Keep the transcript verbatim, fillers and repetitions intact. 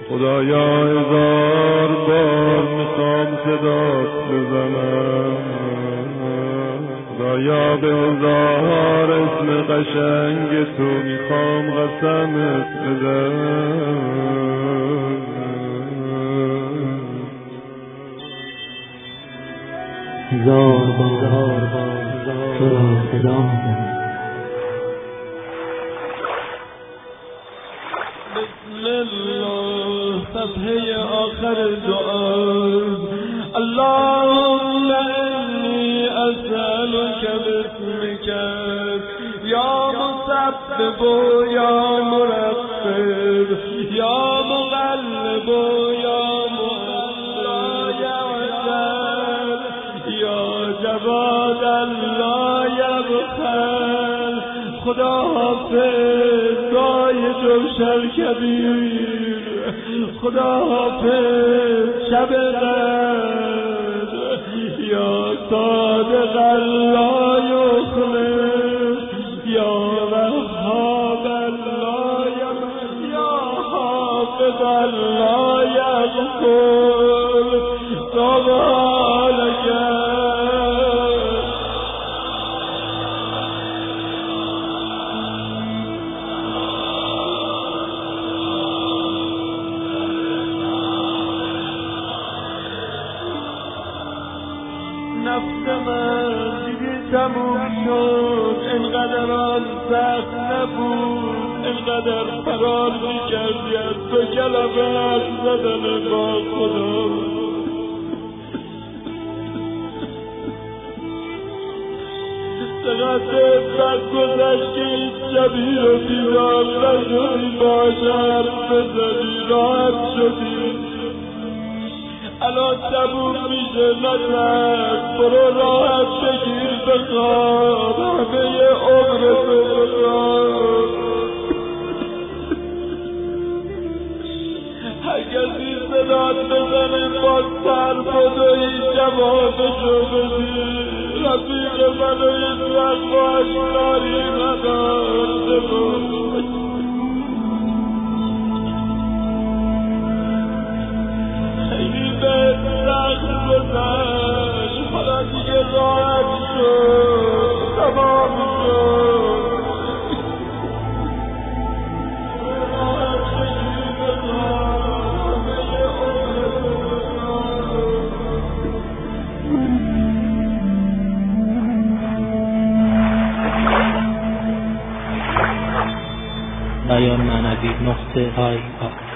خدایا هزار بار میخوام صدات بزنم، خدایا به هزار اسم قشنگ تو میخوام قسمت بدم. هزار بار تو را صدا میزنم. بسم الله صفحه آخر دعا. اللهم انی اسألک باسمک یا مسبب یا مرقب یا مقلب یا مؤخر یا جواد لا یبخل. خدا حافظ دای جوشر کبیر، خدا حافظ شب قدر یا صادق لا یخلف یا وهاب لا یمن یا حافظ لا یغفل. سبحانک. نفس من دیگه تموم شد، اینقدر آن سخت نبود، اینقدر فرار میکردی از تو کلمه حرف زدن با خدا. چقدر بد گذشت که این شبی رو بیدار نشدی، باش حرف بزنی راحت شدی. الان تموم میشه نترس، برو راحت بگیر بخواب، همه عمرتو بخواب. هر کسی صدات بزنه با سر بدوی جوابشو بدی. رفیق منو این وقت باش کاری نداشته بود. خیلی به سخت گذشت، حالا دیگه راحت شد، تمام شد. راحت بگیر بخواب، همه عمرتو بخواب. بیان معنوی نقطه آی آی